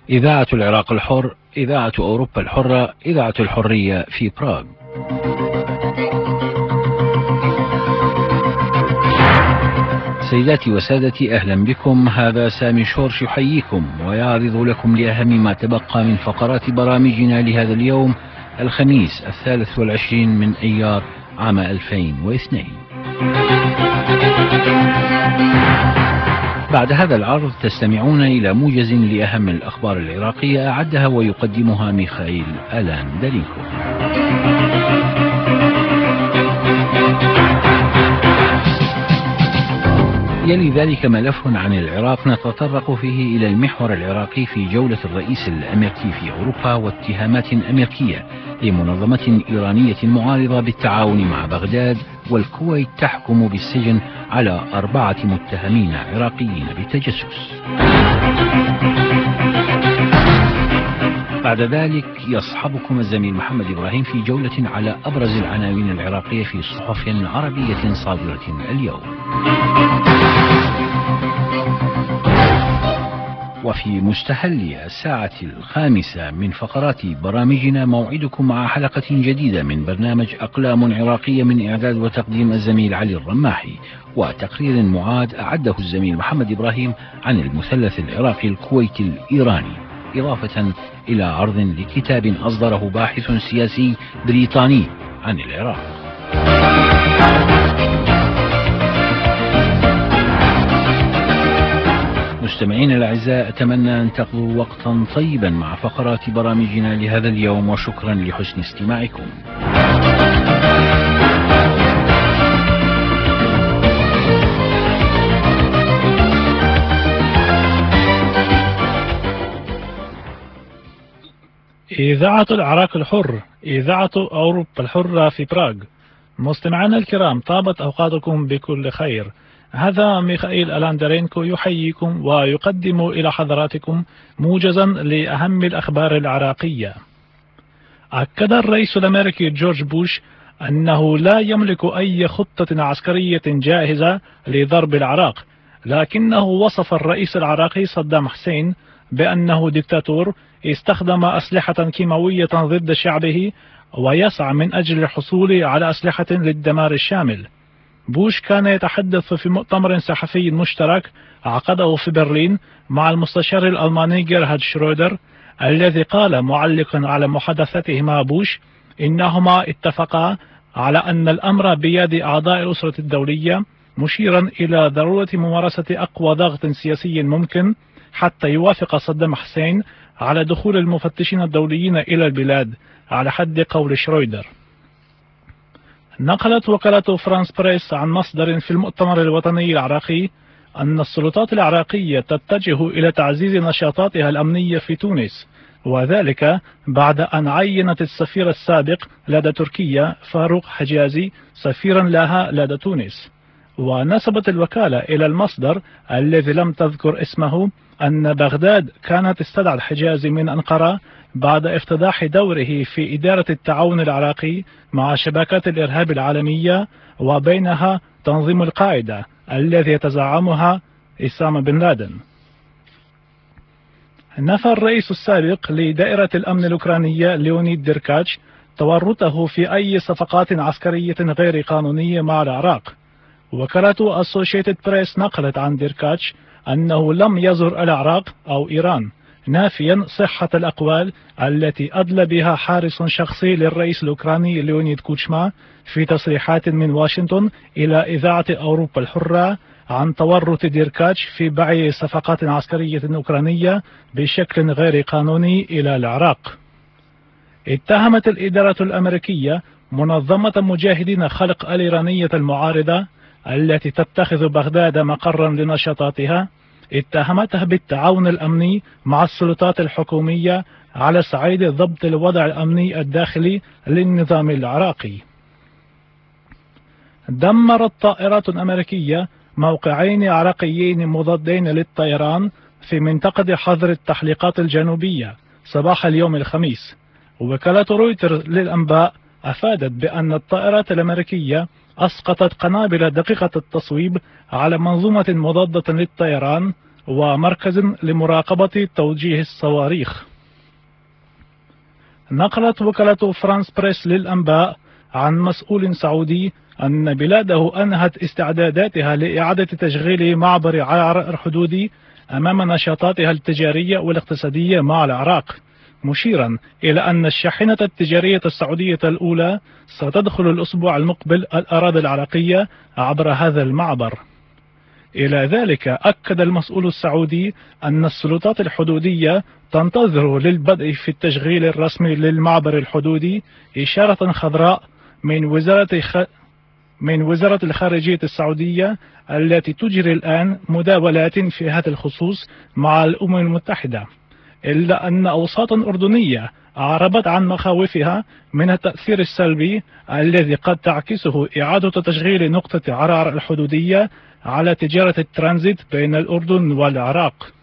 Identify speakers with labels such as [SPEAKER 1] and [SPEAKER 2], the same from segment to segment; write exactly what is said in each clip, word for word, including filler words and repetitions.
[SPEAKER 1] إذاعة العراق الحر، إذاعة أوروبا الحرة، إذاعة الحرية في براغ. سيداتي وسادتي، أهلا بكم. هذا سامي شورش يحييكم ويعرض لكم لأهم ما تبقى من فقرات برامجنا لهذا اليوم الخميس الثالث والعشرين من أيار عام ألفين واثنين. بعد هذا العرض تستمعون إلى موجز لأهم الأخبار العراقية أعدها ويقدمها ميخائيل ألان دالينكو. يلي ذلك ملف عن العراق نتطرق فيه إلى المحور العراقي في جولة الرئيس الأمريكي في أوروبا واتهامات أمريكية لمنظمة إيرانية معارضة بالتعاون مع بغداد، والكويت تحكم بالسجن على أربعة متهمين عراقيين بالتجسس. بعد ذلك يصحبكم الزميل محمد إبراهيم في جولة على أبرز العناوين العراقية في صحف عربية صادرة اليوم. وفي مستهل الساعة الخامسة من فقرات برامجنا موعدكم مع حلقة جديدة من برنامج أقلام عراقية من إعداد وتقديم الزميل علي الرماحي، وتقرير معاد أعده الزميل محمد إبراهيم عن المثلث العراقي الكويتي الإيراني، إضافة إلى عرض لكتاب أصدره باحث سياسي بريطاني عن العراق. مستمعين الأعزاء، أتمنى أن تقضوا وقتا طيبا مع فقرات برامجنا لهذا اليوم، وشكرا لحسن استماعكم.
[SPEAKER 2] إذاعة العراق الحر، إذاعة أوروبا الحرة في براغ. مستمعينا الكرام، طابت أوقاتكم بكل خير. هذا ميخائيل ألان دالينكو يحييكم ويقدم إلى حضراتكم موجزا لأهم الأخبار العراقية. أكد الرئيس الأمريكي جورج بوش أنه لا يملك أي خطة عسكرية جاهزة لضرب العراق، لكنه وصف الرئيس العراقي صدام حسين بأنه ديكتاتور استخدم أسلحة كيماوية ضد شعبه ويسعى من أجل الحصول على أسلحة للدمار الشامل. بوش كان يتحدث في مؤتمر صحفي مشترك عقده في برلين مع المستشار الألماني جيرهارد شرودر، الذي قال معلقا على محادثته مع بوش إنهما اتفقا على أن الأمر بيد أعضاء الأسرة الدولية، مشيرا إلى ضرورة ممارسة أقوى ضغط سياسي ممكن حتى يوافق صدام حسين على دخول المفتشين الدوليين إلى البلاد، على حد قول شرويدر. نقلت وكالة فرانس بريس عن مصدر في المؤتمر الوطني العراقي أن السلطات العراقية تتجه إلى تعزيز نشاطاتها الأمنية في تونس، وذلك بعد أن عينت السفير السابق لدى تركيا فاروق حجازي سفيرا لها لدى تونس. ونسبت الوكالة إلى المصدر الذي لم تذكر اسمه أن بغداد كانت استدعت حجازي من أنقرة بعد افتضاح دوره في إدارة التعاون العراقي مع شبكات الإرهاب العالمية، وبينها تنظيم القاعدة الذي يتزعمها أسامة بن لادن. نفى الرئيس السابق لدائرة الأمن الأوكرانية ليونيد ديركاتش تورطه في أي صفقات عسكرية غير قانونية مع العراق. وكالة أسوشيتد بريس نقلت عن ديركاتش أنه لم يزر العراق أو إيران، نافيا صحة الأقوال التي أدلى بها حارس شخصي للرئيس الأوكراني ليونيد كوتشما في تصريحات من واشنطن إلى إذاعة أوروبا الحرة عن تورط ديركاتش في بيع صفقات عسكرية أوكرانية بشكل غير قانوني إلى العراق. اتهمت الإدارة الأمريكية منظمة مجاهدين خلق الإيرانية المعارضة التي تتخذ بغداد مقرا لنشاطاتها، اتهمتها بالتعاون الأمني مع السلطات الحكومية على صعيد ضبط الوضع الأمني الداخلي للنظام العراقي. دمرت طائرات أمريكية موقعين عراقيين مضادين للطيران في منطقة حظر التحليقات الجنوبية صباح اليوم الخميس. وكالة رويترز للأنباء أفادت بأن الطائرات الأمريكية أسقطت قنابل دقيقة التصويب على منظومة مضادة للطيران ومركز لمراقبة توجيه الصواريخ. نقلت وكالة فرانس بريس للأنباء عن مسؤول سعودي أن بلاده أنهت استعداداتها لإعادة تشغيل معبر عرعر الحدودي أمام نشاطاتها التجارية والاقتصادية مع العراق، مشيرا إلى أن الشاحنة التجارية السعودية الأولى ستدخل الأسبوع المقبل الأراضي العراقية عبر هذا المعبر. إلى ذلك أكد المسؤول السعودي أن السلطات الحدودية تنتظر للبدء في التشغيل الرسمي للمعبر الحدودي إشارة خضراء من وزارة خ... من وزارة الخارجية السعودية التي تجري الآن مداولات في هذا الخصوص مع الأمم المتحدة، إلا أن أوساطا أردنية أعربت عن مخاوفها من التأثير السلبي الذي قد تعكسه إعادة تشغيل نقطة عرعر الحدودية على تجارة الترانزيت بين الأردن والعراق.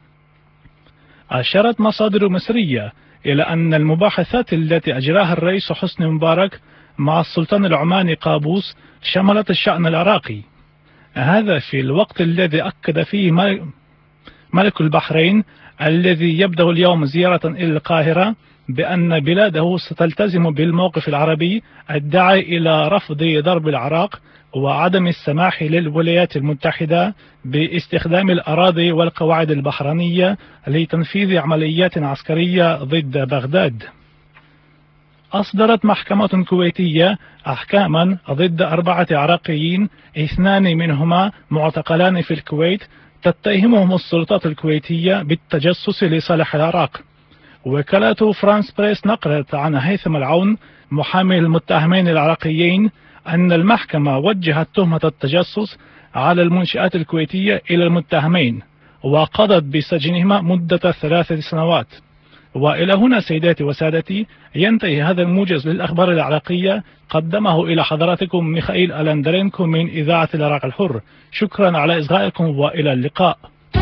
[SPEAKER 2] أشارت مصادر مصرية إلى أن المباحثات التي أجراها الرئيس حسني مبارك مع السلطان العماني قابوس شملت الشأن العراقي، هذا في الوقت الذي أكد فيه ملك البحرين الذي يبدأ اليوم زيارة إلى القاهرة بأن بلاده ستلتزم بالموقف العربي الداعي إلى رفض ضرب العراق وعدم السماح للولايات المتحدة باستخدام الأراضي والقواعد البحرينية لتنفيذ عمليات عسكرية ضد بغداد. أصدرت محكمة كويتية أحكاما ضد أربعة عراقيين، اثنان منهما معتقلان في الكويت، تتهمهم السلطات الكويتية بالتجسس لصالح العراق. وكالة فرانس بريس نقلت عن هيثم العون محامي المتهمين العراقيين أن المحكمة وجهت تهمة التجسس على المنشآت الكويتية إلى المتهمين وقضت بسجنهما مدة ثلاث سنوات. وإلى هنا سيداتي وسادتي ينتهي هذا الموجز للأخبار العراقية، قدمه إلى حضراتكم ميخائيل ألاندرينكو من إذاعة العراق الحر. شكرا على إصغائكم وإلى اللقاء.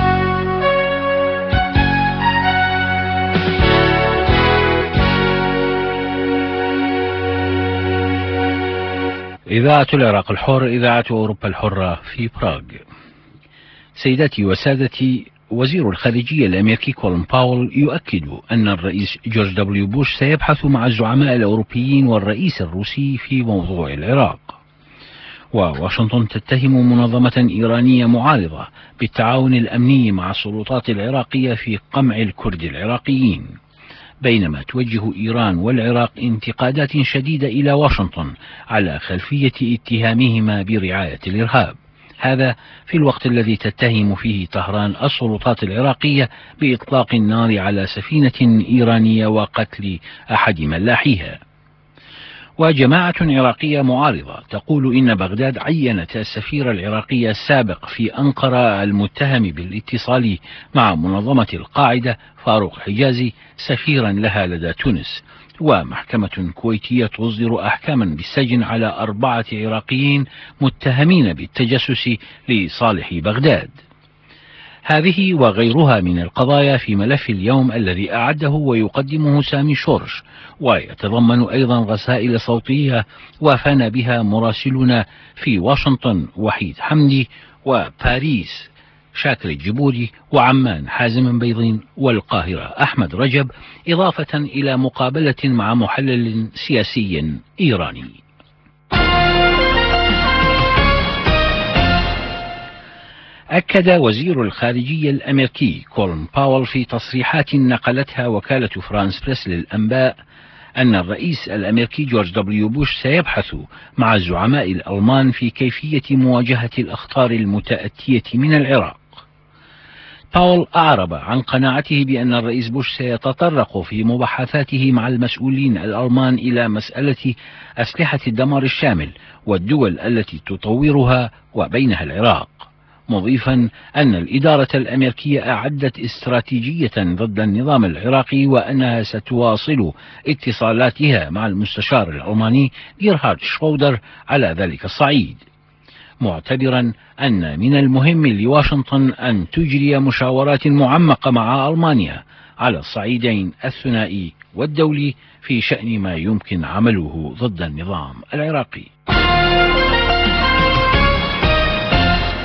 [SPEAKER 1] إذاعة العراق الحر، إذاعة أوروبا الحرة في براغ. سيداتي وسادتي، وزير الخارجية الأمريكي كولين باول يؤكد أن الرئيس جورج دبليو بوش سيبحث مع الزعماء الأوروبيين والرئيس الروسي في موضوع العراق. وواشنطن تتهم منظمة إيرانية معارضة بالتعاون الأمني مع السلطات العراقية في قمع الكرد العراقيين، بينما توجه إيران والعراق انتقادات شديدة إلى واشنطن على خلفية اتهامهما برعاية الإرهاب، هذا في الوقت الذي تتهم فيه طهران السلطات العراقية بإطلاق النار على سفينة إيرانية وقتل أحد ملاحيها. وجماعة عراقية معارضة تقول إن بغداد عينت السفير العراقي السابق في أنقرة المتهم بالاتصال مع منظمة القاعدة فاروق حجازي سفيرا لها لدى تونس. ومحكمة كويتية تصدر أحكاما بالسجن على أربعة عراقيين متهمين بالتجسس لصالح بغداد. هذه وغيرها من القضايا في ملف اليوم الذي أعده ويقدمه سامي شورش، ويتضمن أيضا رسائل صوتية وافانا بها مراسلنا في واشنطن وحيد حمدي، وباريس شاكر الجبوري، وعمان حازم بيضين، والقاهرة أحمد رجب، إضافة إلى مقابلة مع محلل سياسي إيراني. أكد وزير الخارجية الأمريكي كولين باول في تصريحات نقلتها وكالة فرانس بريس للأنباء أن الرئيس الأمريكي جورج دبليو بوش سيبحث مع الزعماء الألمان في كيفية مواجهة الأخطار المتأتية من العراق. باول أعرب عن قناعته بأن الرئيس بوش سيتطرق في مباحثاته مع المسؤولين الألمان إلى مسألة أسلحة الدمار الشامل والدول التي تطورها وبينها العراق، مضيفا أن الإدارة الأمريكية أعدت استراتيجية ضد النظام العراقي وأنها ستواصل اتصالاتها مع المستشار الألماني جيرهارد شرودر على ذلك الصعيد، معتبرا أن من المهم لواشنطن أن تجري مشاورات معمقة مع ألمانيا على الصعيدين الثنائي والدولي في شأن ما يمكن عمله ضد النظام العراقي.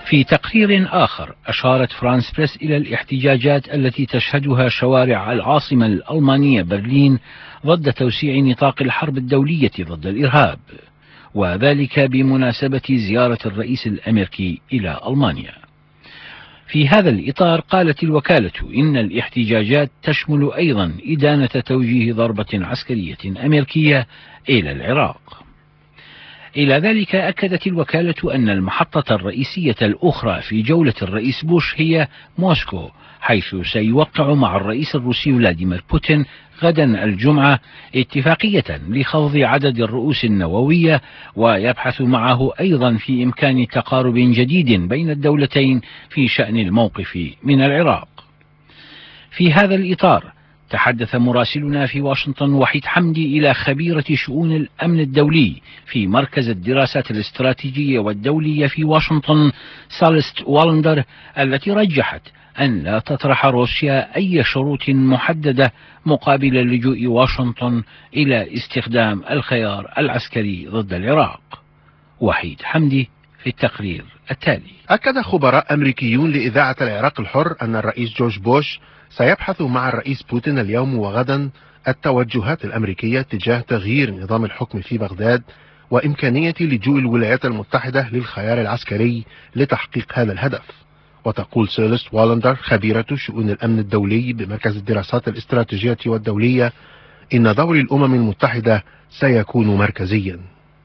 [SPEAKER 1] في تقرير آخر أشارت فرانس بريس إلى الاحتجاجات التي تشهدها شوارع العاصمة الألمانية برلين ضد توسيع نطاق الحرب الدولية ضد الإرهاب، وذلك بمناسبة زيارة الرئيس الأمريكي إلى ألمانيا. في هذا الإطار قالت الوكالة إن الاحتجاجات تشمل أيضا إدانة توجيه ضربة عسكرية أمريكية إلى العراق. إلى ذلك أكدت الوكالة أن المحطة الرئيسية الأخرى في جولة الرئيس بوش هي موسكو، حيث سيوقع مع الرئيس الروسي فلاديمير بوتين غدا الجمعة اتفاقية لخفض عدد الرؤوس النووية، ويبحث معه أيضا في إمكان تقارب جديد بين الدولتين في شأن الموقف من العراق. في هذا الإطار تحدث مراسلنا في واشنطن وحيد حمدي إلى خبيرة شؤون الأمن الدولي في مركز الدراسات الاستراتيجية والدولية في واشنطن سالست والندر، التي رجحت أن لا تطرح روسيا أي شروط محددة مقابل لجوء واشنطن إلى استخدام الخيار العسكري ضد العراق. وحيد حمدي في التقرير التالي.
[SPEAKER 3] أكد خبراء أمريكيون لإذاعة العراق الحر أن الرئيس جورج بوش سيبحث مع الرئيس بوتين اليوم وغدا التوجهات الأمريكية تجاه تغيير نظام الحكم في بغداد وإمكانية لجوء الولايات المتحدة للخيار العسكري لتحقيق هذا الهدف. وتقول سيلست والندر خبيرة شؤون الأمن الدولي بمركز الدراسات الاستراتيجية والدولية إن دور الأمم المتحدة سيكون مركزيا.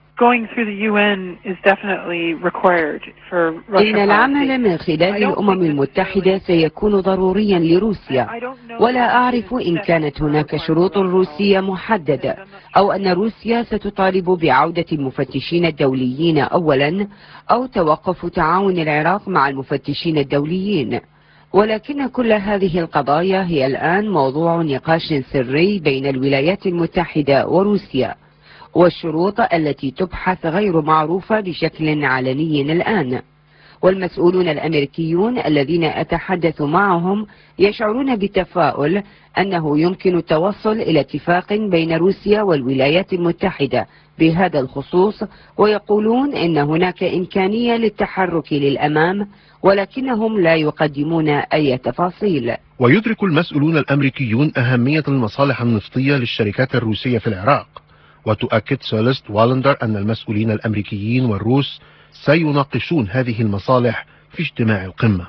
[SPEAKER 4] إن العمل من خلال الأمم المتحدة سيكون ضروريا لروسيا، ولا أعرف إن كانت هناك شروط روسية محددة أو أن روسيا ستطالب بعودة المفتشين الدوليين أولا أو توقف تعاون العراق مع المفتشين الدوليين، ولكن كل هذه القضايا هي الآن موضوع نقاش سري بين الولايات المتحدة وروسيا، والشروط التي تبحث غير معروفة بشكل علني الآن. والمسؤولون الأمريكيون الذين أتحدث معهم يشعرون بالتفاؤل أنه يمكن التوصل إلى اتفاق بين روسيا والولايات المتحدة بهذا الخصوص، ويقولون إن هناك إمكانية للتحرك للأمام، ولكنهم لا يقدمون أي تفاصيل.
[SPEAKER 3] ويدرك المسؤولون الأمريكيون أهمية المصالح النفطية للشركات الروسية في العراق. وتؤكد سيلست والندر أن المسؤولين الأمريكيين والروس سيناقشون هذه المصالح في اجتماع القمة.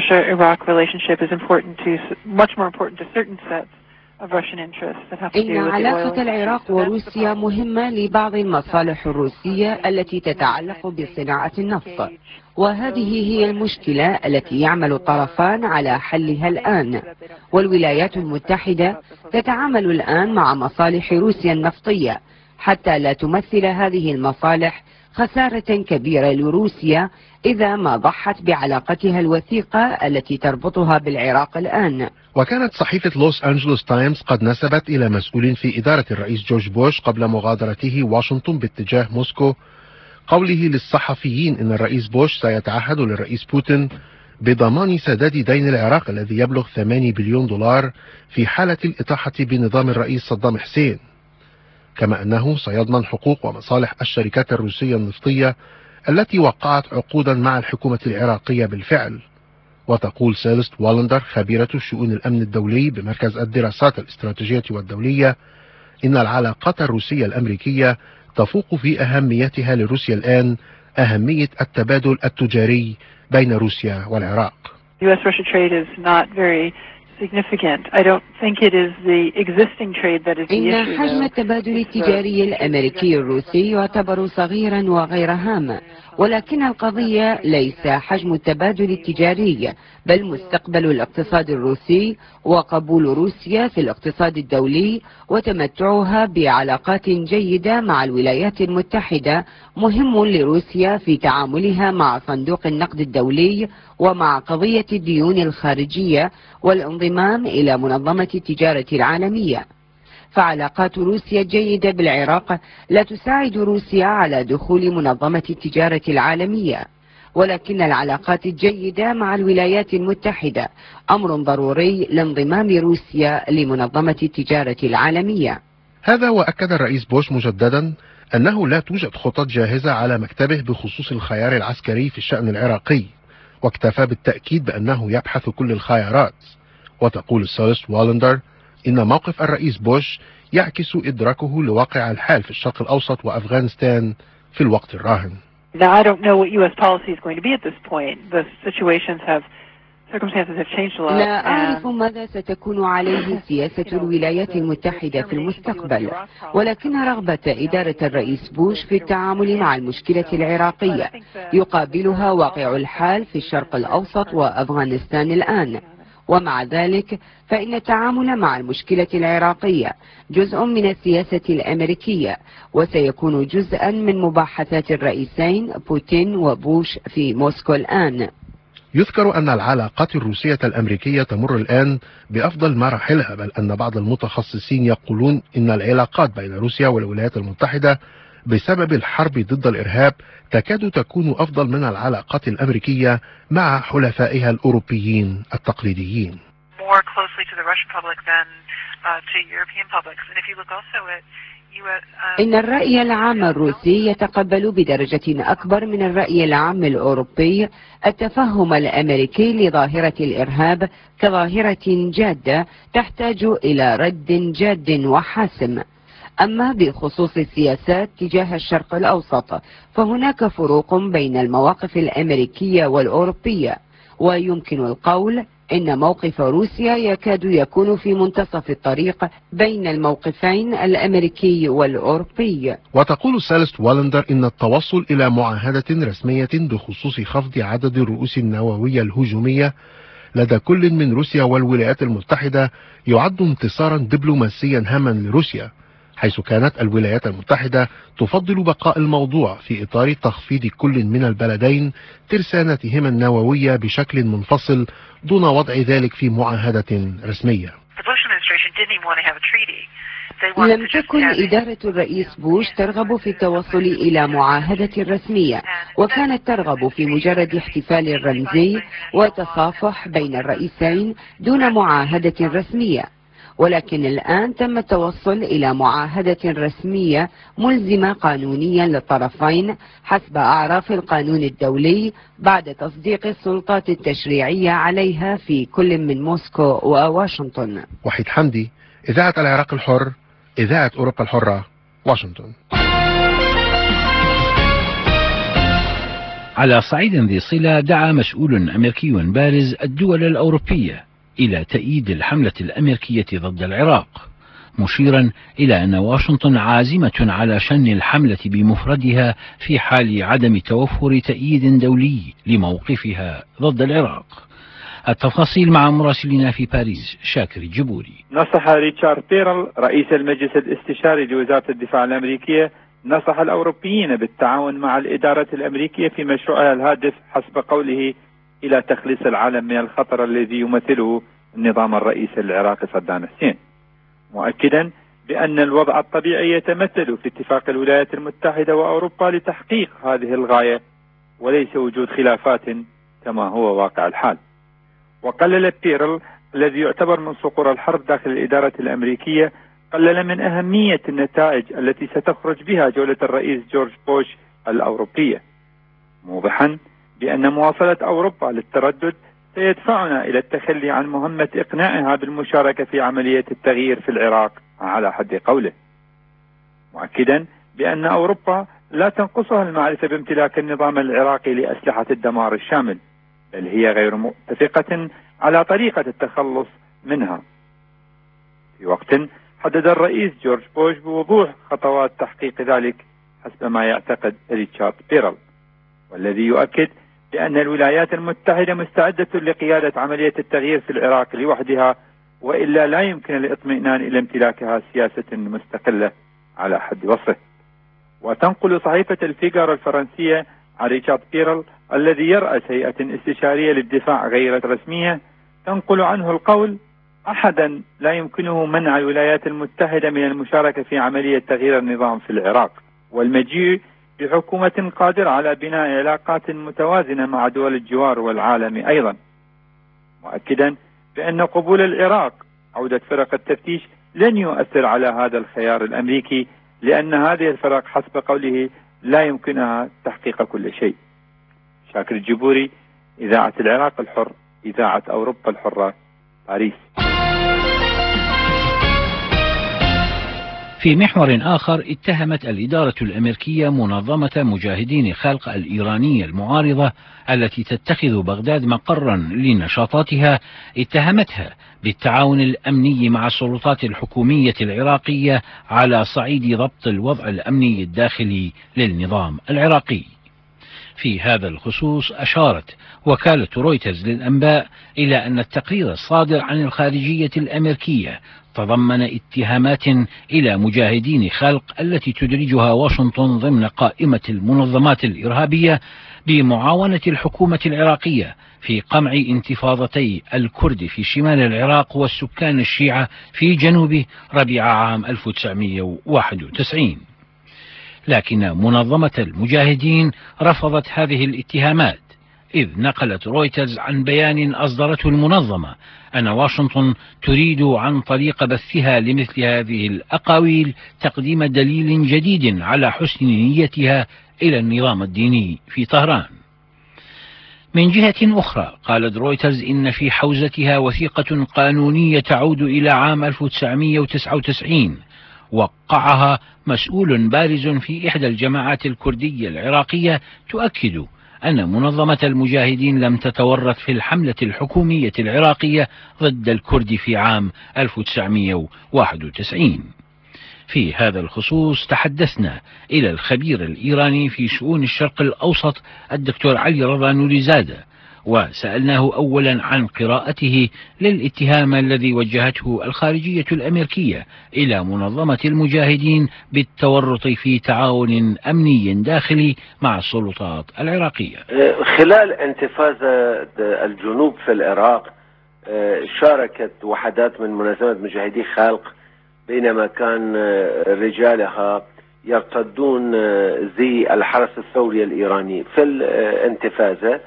[SPEAKER 4] إن علاقة العراق وروسيا مهمة لبعض المصالح الروسية التي تتعلق بصناعة النفط، وهذه هي المشكلة التي يعمل الطرفان على حلها الآن. والولايات المتحدة تتعامل الآن مع مصالح روسيا النفطية حتى لا تمثل هذه المصالح خسارة كبيرة لروسيا إذا ما ضحت بعلاقتها الوثيقة التي تربطها بالعراق الآن.
[SPEAKER 3] وكانت صحيفة لوس أنجلوس تايمز قد نسبت إلى مسؤول في إدارة الرئيس جورج بوش قبل مغادرته واشنطن باتجاه موسكو قوله للصحفيين إن الرئيس بوش سيتعهد للرئيس بوتين بضمان سداد دين العراق الذي يبلغ ثمانية بليون دولار في حالة الإطاحة بنظام الرئيس صدام حسين، كما أنه سيضمن حقوق ومصالح الشركات الروسية النفطية التي وقعت عقودا مع الحكومة العراقية بالفعل. وتقول سيلست والندر خبيرة شؤون الأمن الدولي بمركز الدراسات الاستراتيجية والدولية إن العلاقات الروسية الأمريكية تفوق في أهميتها لروسيا الآن أهمية التبادل التجاري بين روسيا والعراق.
[SPEAKER 4] إن حجم التبادل التجاري الأمريكي الروسي يعتبر صغيرا وغير هام، ولكن القضية ليس حجم التبادل التجاري بل مستقبل الاقتصاد الروسي وقبول روسيا في الاقتصاد الدولي وتمتعها بعلاقات جيدة مع الولايات المتحدة مهم لروسيا في تعاملها مع صندوق النقد الدولي ومع قضية الديون الخارجية والانضمام إلى منظمة التجارة العالمية. فعلاقات روسيا الجيدة بالعراق لا تساعد روسيا على دخول منظمة التجارة العالمية، ولكن العلاقات الجيدة مع الولايات المتحدة أمر ضروري لانضمام روسيا لمنظمة التجارة العالمية.
[SPEAKER 3] هذا وأكد الرئيس بوش مجددا أنه لا توجد خطط جاهزة على مكتبه بخصوص الخيار العسكري في الشأن العراقي، واكتفى بالتأكيد بأنه يبحث كل الخيارات. وتقول السيلست والندر إن موقف الرئيس بوش يعكس إدراكه لواقع الحال في الشرق الأوسط وأفغانستان في الوقت الراهن.
[SPEAKER 5] Now, I don't know what U S policy is going to be at this point. The situations have circumstances have changed a lot.
[SPEAKER 4] لا أعرف ماذا ستكون عليه سياسة الولايات المتحدة في المستقبل، ولكن رغبة إدارة الرئيس بوش في التعامل مع المشكلة العراقية يقابلها واقع الحال في الشرق الأوسط وأفغانستان الآن. ومع ذلك فإن التعامل مع المشكلة العراقية جزء من السياسة الأمريكية، وسيكون جزءا من مباحثات الرئيسين بوتين وبوش في موسكو الآن.
[SPEAKER 3] يذكر أن العلاقات الروسية الأمريكية تمر الآن بأفضل مراحلها، بل أن بعض المتخصصين يقولون إن العلاقات بين روسيا والولايات المتحدة بسبب الحرب ضد الإرهاب تكاد تكون أفضل من العلاقات الأمريكية مع حلفائها الأوروبيين التقليديين.
[SPEAKER 4] إن الرأي العام الروسي يتقبل بدرجة أكبر من الرأي العام الأوروبي التفهم الأمريكي لظاهرة الإرهاب كظاهرة جادة تحتاج إلى رد جاد وحاسم. أما بخصوص السياسات تجاه الشرق الأوسط فهناك فروق بين المواقف الأمريكية والأوروبية، ويمكن القول إن موقف روسيا يكاد يكون في منتصف الطريق بين الموقفين الأمريكي والأوروبي.
[SPEAKER 3] وتقول السيلست والندر إن التوصل إلى معاهدة رسمية بخصوص خفض عدد الرؤوس النووية الهجومية لدى كل من روسيا والولايات المتحدة يعد انتصارا دبلوماسيا هاما لروسيا، حيث كانت الولايات المتحدة تفضل بقاء الموضوع في إطار تخفيض كل من البلدين ترسانتهما النووية بشكل منفصل دون وضع ذلك في معاهدة رسمية.
[SPEAKER 4] لم تكن إدارة الرئيس بوش ترغب في التوصل إلى معاهدة رسمية، وكانت ترغب في مجرد احتفال رمزي وتصافح بين الرئيسين دون معاهدة رسمية. ولكن الآن تم التوصل إلى معاهدة رسمية ملزمة قانونيا للطرفين حسب أعراف القانون الدولي بعد تصديق السلطات التشريعية عليها في كل من موسكو وواشنطن.
[SPEAKER 3] وحيد حمدي، إذاعة العراق الحر، إذاعة أوروبا الحرة، واشنطن.
[SPEAKER 1] على صعيد ذي صلة، دعا مسؤول أمريكي بارز الدول الأوروبية إلى تأييد الحملة الأمريكية ضد العراق، مشيرا إلى أن واشنطن عازمة على شن الحملة بمفردها في حال عدم توفر تأييد دولي لموقفها ضد العراق. التفاصيل مع مراسلنا في باريس شاكر الجبوري.
[SPEAKER 6] نصح ريتشارد بيرل رئيس المجلس الاستشاري لوزارة الدفاع الأمريكية نصح الأوروبيين بالتعاون مع الإدارة الأمريكية في مشروعها الهادف حسب قوله إلى تخليص العالم من الخطر الذي يمثله النظام الرئيسي العراقي صدام حسين، مؤكدا بأن الوضع الطبيعي يتمثل في اتفاق الولايات المتحدة وأوروبا لتحقيق هذه الغاية وليس وجود خلافات كما هو واقع الحال. وقلل بيرل الذي يعتبر من صقور الحرب داخل الإدارة الأمريكية قلل من أهمية النتائج التي ستخرج بها جولة الرئيس جورج بوش الأوروبية، موضحا بأن مواصلة أوروبا للتردد سيدفعنا إلى التخلي عن مهمة إقناعها بالمشاركة في عملية التغيير في العراق على حد قوله، مؤكدا بأن أوروبا لا تنقصها المعرفة بامتلاك النظام العراقي لأسلحة الدمار الشامل، بل هي غير متفقة على طريقة التخلص منها. في وقت حدد الرئيس جورج بوش بوضوح خطوات تحقيق ذلك حسب ما يعتقد ريتشارد بيرل، والذي يؤكد بأن الولايات المتحدة مستعدة لقيادة عملية التغيير في العراق لوحدها، وإلا لا يمكن الاطمئنان إلى امتلاكها سياسة مستقلة على حد وصفه. وتنقل صحيفة الفيغارو الفرنسية عن ريتشارد بيرل الذي يرأس هيئة استشارية للدفاع غير رسمية، تنقل عنه القول: أحدا لا يمكنه منع الولايات المتحدة من المشاركة في عملية تغيير النظام في العراق، والمجيء بحكومة قادرة على بناء علاقات متوازنة مع دول الجوار والعالم أيضا، مؤكدا بأن قبول العراق عودة فرق التفتيش لن يؤثر على هذا الخيار الأمريكي، لأن هذه الفرق حسب قوله لا يمكنها تحقيق كل شيء. شاكر الجبوري، إذاعة العراق الحر، إذاعة أوروبا الحرة، باريس.
[SPEAKER 1] في محور آخر، اتهمت الإدارة الأمريكية منظمة مجاهدين خلق الإيرانية المعارضة التي تتخذ بغداد مقرا لنشاطاتها، اتهمتها بالتعاون الأمني مع السلطات الحكومية العراقية على صعيد ضبط الوضع الأمني الداخلي للنظام العراقي. في هذا الخصوص أشارت وكالة رويترز للأنباء إلى أن التقرير الصادر عن الخارجية الأمريكية تضمن اتهامات إلى مجاهدين خلق التي تدرجها واشنطن ضمن قائمة المنظمات الإرهابية بمعاونة الحكومة العراقية في قمع انتفاضتي الكرد في شمال العراق والسكان الشيعة في جنوبه ربيع عام ألف وتسعمئة وواحد وتسعين. لكن منظمة المجاهدين رفضت هذه الاتهامات، إذ نقلت رويترز عن بيان أصدرته المنظمة أن واشنطن تريد عن طريق بثها لمثل هذه الأقاويل تقديم دليل جديد على حسن نيتها إلى النظام الديني في طهران. من جهة أخرى، قالت رويترز إن في حوزتها وثيقة قانونية تعود إلى عام ألف وتسعمئة وتسعة وتسعين وقعها مسؤول بارز في إحدى الجماعات الكردية العراقية تؤكد أن منظمة المجاهدين لم تتورط في الحملة الحكومية العراقية ضد الكرد في عام ألف وتسعمئة وواحد وتسعين. في هذا الخصوص تحدثنا إلى الخبير الإيراني في شؤون الشرق الأوسط الدكتور علي رضا نوريزادة، وسألناه أولا عن قراءته للاتهام الذي وجهته الخارجية الأمريكية إلى منظمة المجاهدين بالتورط في تعاون أمني داخلي مع السلطات العراقية.
[SPEAKER 7] خلال انتفاضة الجنوب في العراق شاركت وحدات من منظمة مجاهدي خلق بينما كان رجالها يرتدون زي الحرس الثوري الإيراني في الانتفاضة،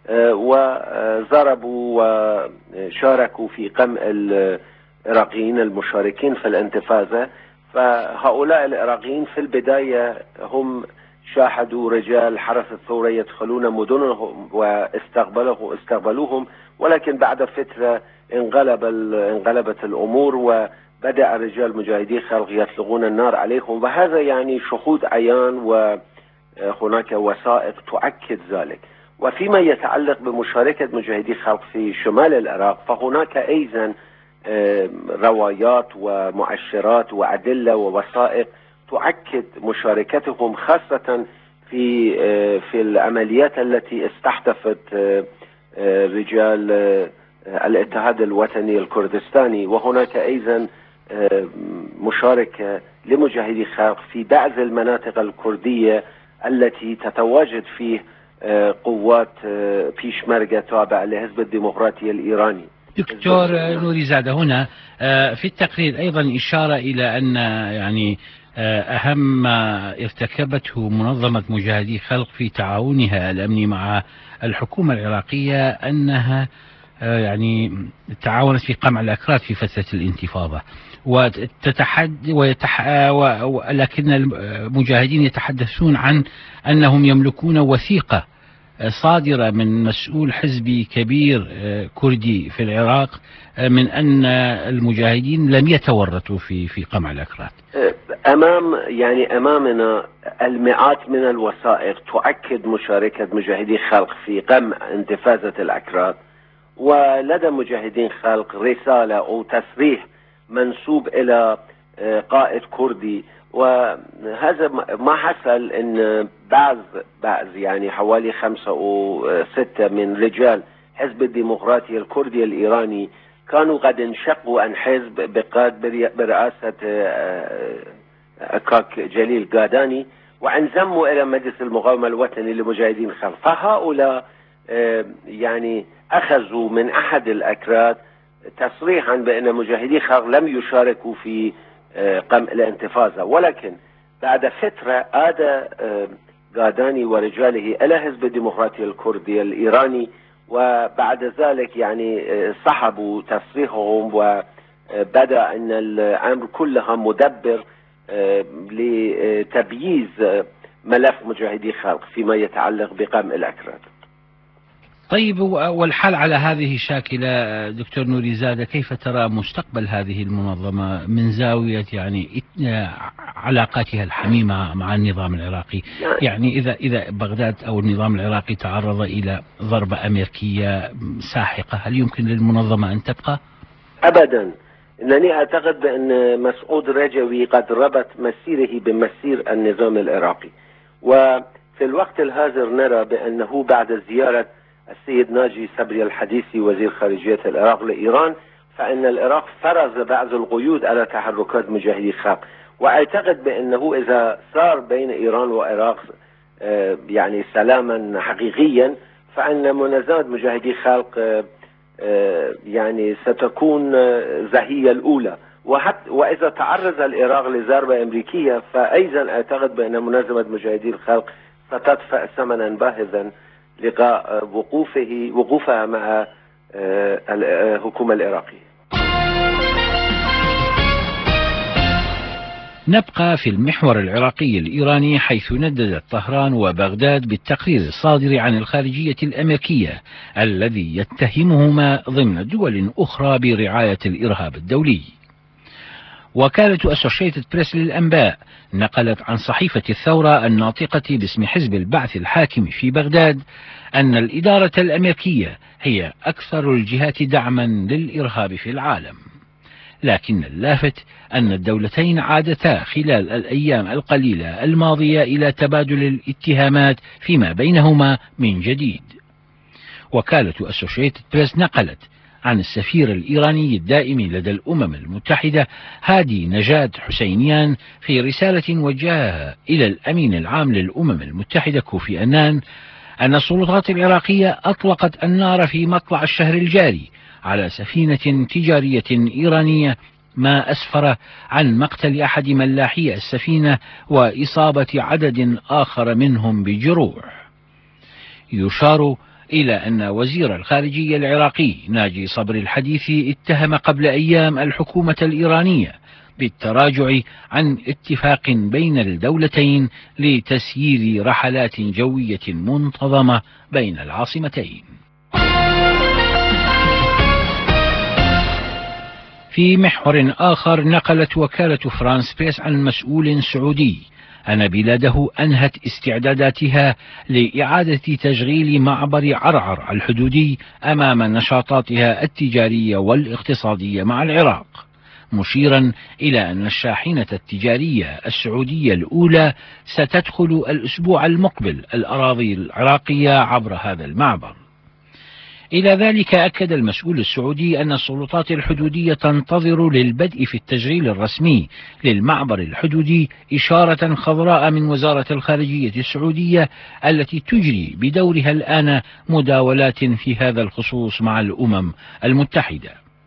[SPEAKER 7] وضربوا وشاركوا في قمع العراقيين المشاركين في الانتفاضة. فهؤلاء العراقيين في البداية هم شاهدوا رجال حرس الثورة يدخلون مدنهم واستقبلوه استقبلوهم، ولكن بعد فترة انقلب انقلبت الأمور وبدأ رجال مجاهدي خلق يطلقون النار عليهم، وهذا يعني شهود عيان وهناك وثائق تؤكد ذلك. وفيما يتعلق بمشاركة مجاهدي خلق في شمال العراق، فهناك أيضا روايات ومؤشرات وأدلة ووثائق تؤكد مشاركتهم، خاصة في في العمليات التي استحدثت رجال الاتحاد الوطني الكردستاني. وهناك أيضا مشاركة لمجاهدي خلق في بعض المناطق الكردية التي تتواجد فيه قوات بيشمركة تابعة لحزب الديمقراطية الإيراني.
[SPEAKER 1] دكتور نوريزادة، هنا في التقرير أيضا إشارة إلى أن يعني أهم ما ارتكبته منظمة مجاهدي خلق في تعاونها الأمني مع الحكومة العراقية أنها يعني تعاونت في قمع الأكراد في فترة الانتفاضة، وتتحد ويتح... ولكن المجاهدين يتحدثون عن أنهم يملكون وثيقة صادرة من مسؤول حزبي كبير كردي في العراق من أن المجاهدين لم يتورطوا في في قمع الأكراد.
[SPEAKER 7] أمام يعني أمامنا المئات من الوثائق تؤكد مشاركة مجاهدي خلق في قمع انتفاضة الأكراد، ولدى مجاهدين خلق رسالة أو تصريح منسوب إلى قائد كردي. وهذا ما حصل ان بعض بعض يعني حوالي خمسة او ستة من رجال حزب الديمقراطية الكردي الإيراني كانوا قد انشقوا عن حزب بقاد برئاسة أكاك جليل قاداني وانضموا إلى مجلس المقاومة الوطني لمجاهدين خلق. فهؤلاء يعني أخذوا من أحد الأكراد تصريحا بأن مجاهدي خلق لم يشاركوا في قمع الانتفاضة، ولكن بعد فترة عاد قاداني ورجاله إلى حزب الديمقراطية الكردي الإيراني، وبعد ذلك يعني سحبوا تصريحهم وبدأ أن الأمر كلها مدبر لتبييز ملف مجاهدي خلق فيما يتعلق بقمع الأكراد.
[SPEAKER 1] طيب، والحال على هذه الشاكلة دكتور نوري زادة، كيف ترى مستقبل هذه المنظمة من زاوية يعني علاقاتها الحميمة مع النظام العراقي؟ يعني إذا إذا بغداد أو النظام العراقي تعرض إلى ضربة أمريكية ساحقة، هل يمكن للمنظمة أن تبقى؟
[SPEAKER 7] أبدا. إنني أعتقد بأن مسعود رجوي قد ربط مسيره بمسير النظام العراقي، وفي الوقت الحاضر نرى بأنه بعد زيارة السيد ناجي صبري الحديثي وزير خارجية العراق لإيران، فإن العراق فرض بعض القيود على تحركات مجاهدي الخلق، وأعتقد بأنه إذا صار بين إيران والعراق يعني سلاما حقيقيا، فإن منازعات مجاهدي الخلق يعني ستكون زهية الأولى، وحتى وإذا تعرض العراق لضربة أمريكية فأيضا أعتقد بأن منظمة مجاهدي الخلق ستدفع ثمنا باهظا لقاء وقوفه وقوفها مع الحكومة العراقية.
[SPEAKER 1] نبقى في المحور العراقي الإيراني، حيث نددت طهران وبغداد بالتقرير الصادر عن الخارجية الأمريكية الذي يتهمهما ضمن دول أخرى برعاية الإرهاب الدولي. وكالة أسوشيتد بريس للأنباء نقلت عن صحيفة الثورة الناطقة باسم حزب البعث الحاكم في بغداد أن الإدارة الأمريكية هي أكثر الجهات دعما للإرهاب في العالم، لكن اللافت أن الدولتين عادتا خلال الأيام القليلة الماضية إلى تبادل الاتهامات فيما بينهما من جديد. وكالة أسوشيتد بريس نقلت عن السفير الإيراني الدائم لدى الأمم المتحدة هادي نجاد حسينيان في رسالة وجهها إلى الأمين العام للأمم المتحدة كوفي أنان أن السلطات العراقية أطلقت النار في مطلع الشهر الجاري على سفينة تجارية إيرانية، ما أسفر عن مقتل أحد ملاحي السفينة وإصابة عدد آخر منهم بجروح. يشار إلى أن وزير الخارجية العراقي ناجي صبري الحديثي اتهم قبل أيام الحكومة الإيرانية بالتراجع عن اتفاق بين الدولتين لتسيير رحلات جوية منتظمة بين العاصمتين. في محور آخر، نقلت وكالة فرانس بريس عن مسؤول سعودي أن بلاده أنهت استعداداتها لإعادة تشغيل معبر عرعر الحدودي أمام نشاطاتها التجارية والاقتصادية مع العراق، مشيرا إلى أن الشاحنة التجارية السعودية الأولى ستدخل الأسبوع المقبل الأراضي العراقية عبر هذا المعبر. إلى ذلك أكد المسؤول السعودي أن السلطات الحدودية تنتظر للبدء في التشغيل الرسمي للمعبر الحدودي إشارة خضراء من وزارة الخارجية السعودية التي تجري بدورها الآن مداولات في هذا الخصوص مع الأمم المتحدة.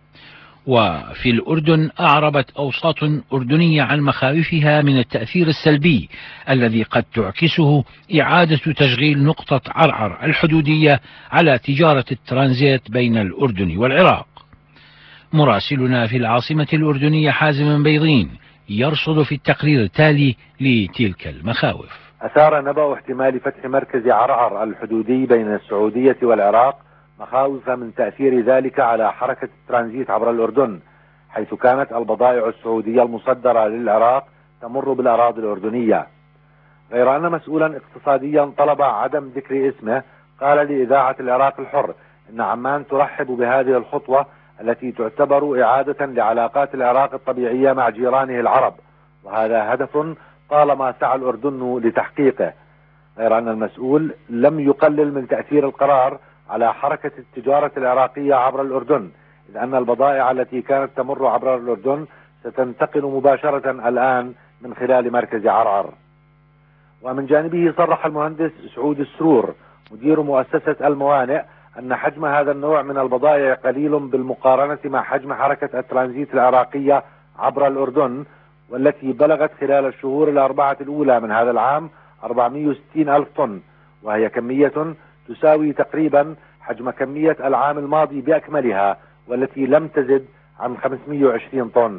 [SPEAKER 1] وفي الأردن أعربت أوساط أردنية عن مخاوفها من التأثير السلبي الذي قد تعكسه إعادة تشغيل نقطة عرعر الحدودية على تجارة الترانزيت بين الأردن والعراق. مراسلنا في العاصمة الأردنية حازم بيضين يرصد في التقرير التالي لتلك المخاوف.
[SPEAKER 8] أثار نبأ احتمال فتح مركز عرعر الحدودي بين السعودية والعراق مخاوف من تأثير ذلك على حركة الترانزيت عبر الأردن، حيث كانت البضائع السعودية المصدرة للعراق تمر بالأراضي الأردنية. غير أن مسؤولا اقتصاديا طلب عدم ذكر اسمه قال لإذاعة العراق الحر إن عمان ترحب بهذه الخطوة التي تعتبر إعادة لعلاقات العراق الطبيعية مع جيرانه العرب، وهذا هدف طالما سعى الأردن لتحقيقه. غير أن المسؤول لم يقلل من تأثير القرار على حركة التجارة العراقية عبر الأردن، إذ أن البضائع التي كانت تمر عبر الأردن ستنتقل مباشرة الآن من خلال مركز عرعر. ومن جانبه صرح المهندس سعود السرور مدير مؤسسة الموانئ أن حجم هذا النوع من البضائع قليل بالمقارنة مع حجم حركة الترانزيت العراقية عبر الأردن، والتي بلغت خلال الشهور الأربعة الأولى من هذا العام أربعمئة وستين ألف طن، وهي كمية تساوي تقريبا حجم كمية العام الماضي بأكملها والتي لم تزد عن خمسمئة وعشرين طن.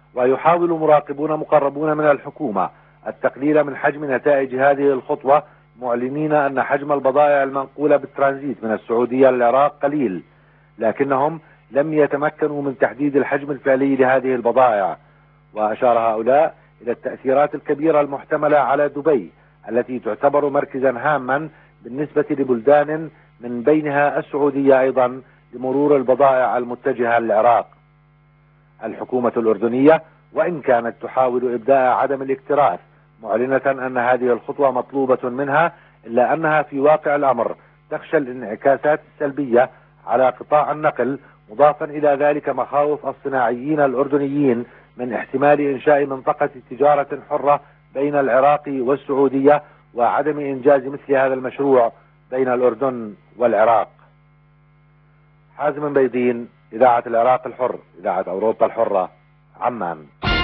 [SPEAKER 8] ويحاول مراقبون مقربون من الحكومة التقليل من حجم نتائج هذه الخطوة معلنين أن حجم البضائع المنقولة بالترانزيت من السعودية للعراق قليل، لكنهم لم يتمكنوا من تحديد الحجم الفعلي لهذه البضائع. وأشار هؤلاء إلى التأثيرات الكبيرة المحتملة على دبي التي تعتبر مركزا هاما بالنسبة لبلدان من بينها السعودية أيضا لمرور البضائع المتجهة للعراق. الحكومة الأردنية وإن كانت تحاول إبداء عدم الاكتراث معلنة أن هذه الخطوة مطلوبة منها، إلا أنها في واقع الأمر تخشى الانعكاسات السلبية على قطاع النقل، مضافا إلى ذلك مخاوف الصناعيين الأردنيين من احتمال إنشاء منطقة تجارة حرة بين العراق والسعودية وعدم إنجاز مثل هذا المشروع بين الأردن والعراق. حازم بيضين، إذاعة العراق الحر، إذاعة أوروبا الحرة، عمان.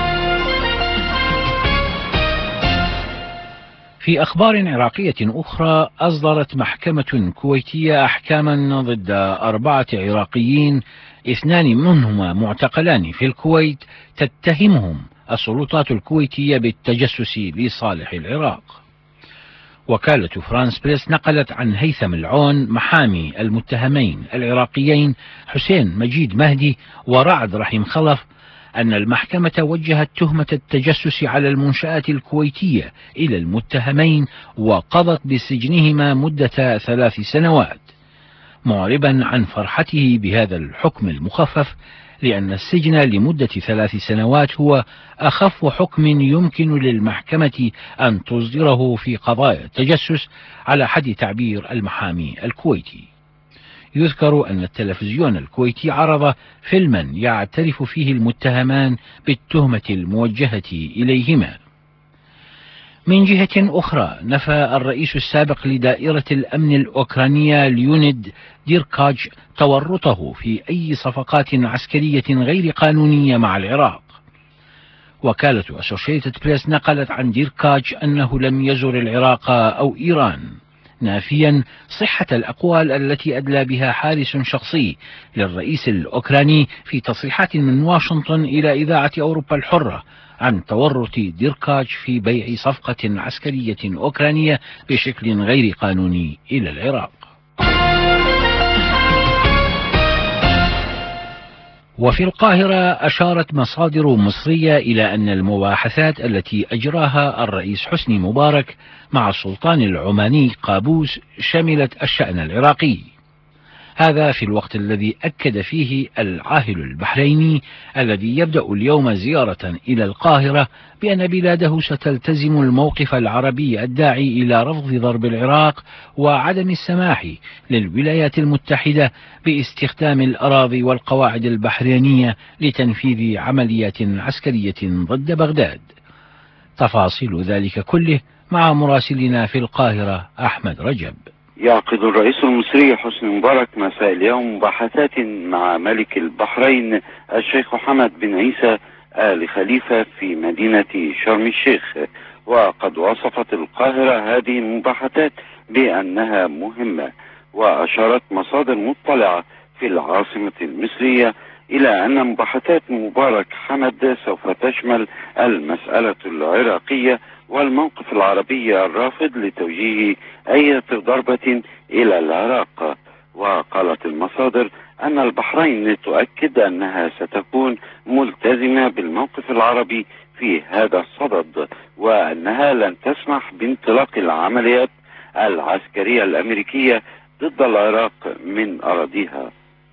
[SPEAKER 1] في أخبار عراقية أخرى، أصدرت محكمة كويتية أحكاما ضد أربعة عراقيين، اثنان منهما معتقلان في الكويت، تتهمهم السلطات الكويتية بالتجسس لصالح العراق. وكالة فرانس بريس نقلت عن هيثم العون محامي المتهمين العراقيين حسين مجيد مهدي ورعد رحيم خلف أن المحكمة وجهت تهمة التجسس على المنشآت الكويتية إلى المتهمين وقضت بسجنهما مدة ثلاث سنوات، معربا عن فرحته بهذا الحكم المخفف، لأن السجن لمدة ثلاث سنوات هو أخف حكم يمكن للمحكمة أن تصدره في قضايا التجسس على حد تعبير المحامي الكويتي. يذكر أن التلفزيون الكويتي عرض فيلما يعترف فيه المتهمان بالتهمة الموجهة إليهما. من جهة أخرى، نفى الرئيس السابق لدائرة الأمن الأوكرانية ليونيد ديركاج تورطه في أي صفقات عسكرية غير قانونية مع العراق. وكالة أسوشيتد بريس نقلت عن ديركاج أنه لم يزر العراق أو إيران، نافيا صحة الأقوال التي أدلى بها حارس شخصي للرئيس الأوكراني في تصريحات من واشنطن إلى إذاعة أوروبا الحرة عن تورط ديركاج في بيع صفقة عسكرية أوكرانية بشكل غير قانوني إلى العراق. وفي القاهرة، أشارت مصادر مصرية إلى أن المباحثات التي أجراها الرئيس حسني مبارك مع السلطان العماني قابوس شملت الشأن العراقي، هذا في الوقت الذي أكد فيه العاهل البحريني الذي يبدأ اليوم زيارة إلى القاهرة بأن بلاده ستلتزم الموقف العربي الداعي إلى رفض ضرب العراق وعدم السماح للولايات المتحدة باستخدام الأراضي والقواعد البحرينية لتنفيذ عمليات عسكرية ضد بغداد. تفاصيل ذلك كله مع مراسلنا في القاهرة أحمد رجب.
[SPEAKER 9] يعقد الرئيس المصري حسني مبارك مساء اليوم مباحثات مع ملك البحرين الشيخ حمد بن عيسى آل خليفة في مدينة شرم الشيخ. وقد وصفت القاهرة هذه المباحثات بأنها مهمة، وأشارت مصادر مطلعة في العاصمة المصرية إلى أن مباحثات مبارك حمد سوف تشمل المسألة العراقية والموقف العربي الرافض لتوجيه أي ضربة إلى العراق. وقالت المصادر أن البحرين تؤكد أنها ستكون ملتزمة بالموقف العربي في هذا الصدد، وأنها لن تسمح بانطلاق العمليات العسكرية الأمريكية ضد العراق من أراضيها.